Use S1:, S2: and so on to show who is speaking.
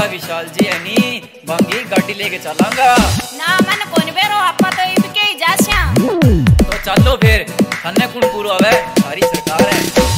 S1: चलांगा विशाल जी हनी भंगी गाड़ी लेके चलांगा
S2: ना मन कोन बेरो आपा तो इब के ही जास्या
S1: तो चलो फिर थन्ने कुण पूरो हवे हरी सरकार है।